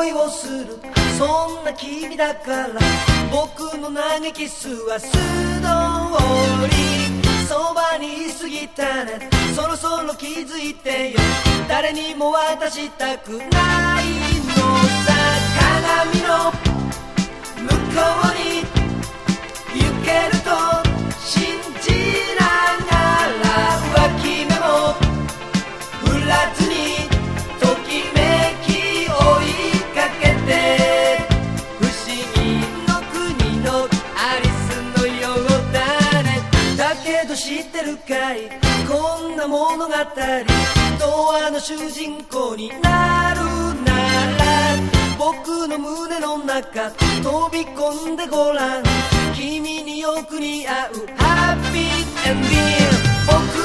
恋をするそんな君だから僕の嘆きすは素通りそばにいすぎたねそろそろ気づいてよ誰にも渡したくないのさ鏡の向こうに行けると信じながら脇目も振らずにときめき追いかけて不思議の国のアリスのようだねだけど知ってるかいこんな物語童話の主人公になるなら僕の胸の中飛び込んでごらん君によく似合うハッピーエンディング